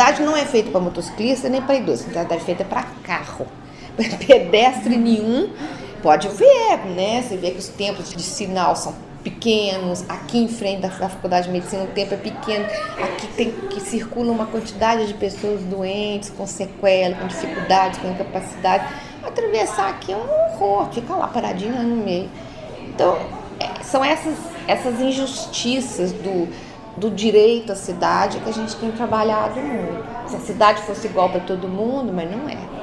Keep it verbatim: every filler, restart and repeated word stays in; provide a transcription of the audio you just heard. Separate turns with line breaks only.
cidade não é feita para motociclista nem para idoso, a cidade é feita para carro. Pedestre nenhum. Pode ver, né? Você vê que os tempos de sinal são pequenos. Aqui em frente da Faculdade de Medicina o tempo é pequeno. Aqui tem que circula uma quantidade de pessoas doentes, com sequela, com dificuldades, com incapacidade. Atravessar aqui é um horror, fica lá paradinho no meio. Então, é, são essas, essas injustiças do, do direito à cidade que a gente tem trabalhado muito. Se a cidade fosse igual para todo mundo, mas não é.